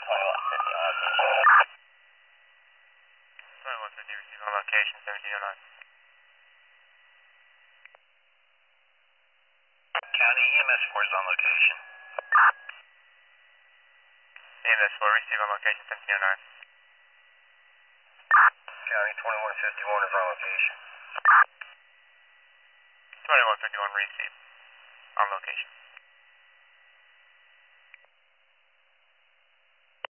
2150 receive on location, 1709. County EMS 4 is on location. EMS 4, receive on location, 1709. County 2151 is on location. 2151, receive on location.